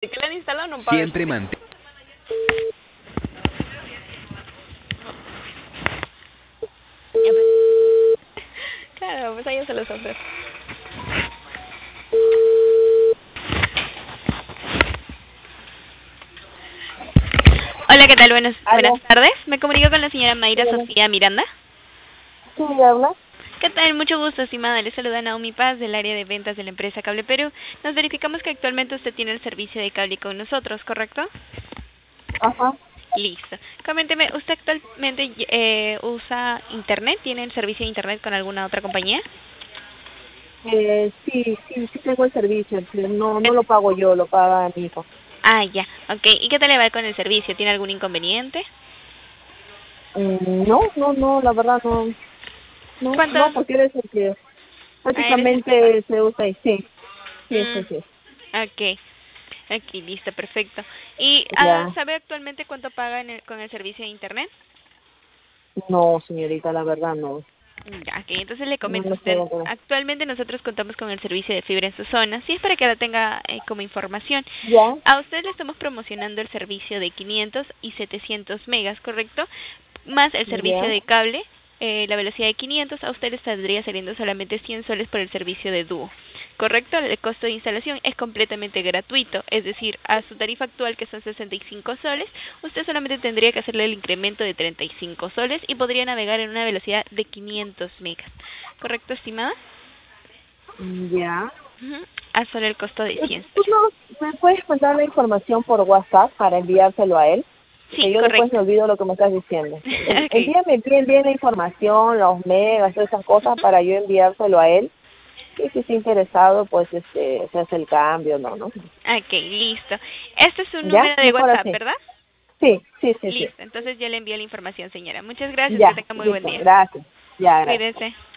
¿De qué le han instalado? No paga. Siempre mantén. Claro, pues a ellos se los ofrece. Hola, ¿qué tal? Buenas tardes. Me comunico con la señora Mayra Sofía Miranda. Sí, habla. ¿Qué tal? Mucho gusto, estimada. Le saluda Naomi Paz del área de ventas de la empresa Cable Perú. Nos verificamos que actualmente usted tiene el servicio de cable con nosotros, ¿correcto? Ajá. Listo. Coménteme, ¿usted actualmente usa internet? ¿Tiene el servicio de internet con alguna otra compañía? Sí tengo el servicio. No lo pago yo, lo paga mi hijo. Ah, ya. Ok. ¿Y qué tal le va con el servicio? ¿Tiene algún inconveniente? No, la verdad no, ¿Cuántos? porque eres el que Ah, eres el que paga. prácticamente se usa y sí, Mm, sí. ok. Ok, listo, perfecto. ¿Y Ya, sabe actualmente cuánto paga con el servicio de internet? no, señorita, la verdad no. Ya, ok, entonces le No comento a lo usted. puedo. Actualmente nosotros contamos con el servicio de fibra en su zona. Sí, es para que la tenga como información. Ya, A usted le estamos promocionando el servicio de 500 y 700 megas, ¿correcto? Más el servicio ya. de cable, la velocidad de 500, a usted le estaría saliendo solamente 100 soles por el servicio de dúo. ¿Correcto? El costo de instalación es completamente gratuito, es decir, a su tarifa actual que son 65 soles, usted solamente tendría que hacerle el incremento de 35 soles y podría navegar en una velocidad de 500 megas. ¿Correcto, estimada? Ya. Ujú. A solo el costo de 100 ¿Tú soles. no me puedes mandar la información por WhatsApp para enviárselo a él? Sí, Porque yo después correcto. me olvido lo que me estás diciendo. Ok. Envíame bien la información, los megas, todas esas cosas Ujú. para yo enviárselo a él. Y si está interesado, pues se hace el cambio, ¿no? Ok, listo. Este es su ¿Ya? número de Mejor WhatsApp, así. ¿verdad? Sí. Listo, entonces yo le envío la información, señora. Muchas gracias, que Ya, tenga muy buen listo. día. Gracias. Ya, gracias. Cuídese.